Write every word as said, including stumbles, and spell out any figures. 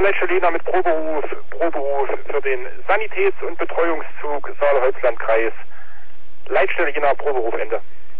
Leitstelle Jena mit Proberuf, Proberuf für den Sanitäts- und Betreuungszug Saale-Holzland-Kreis. Leitstelle Jena, Proberuf, Ende.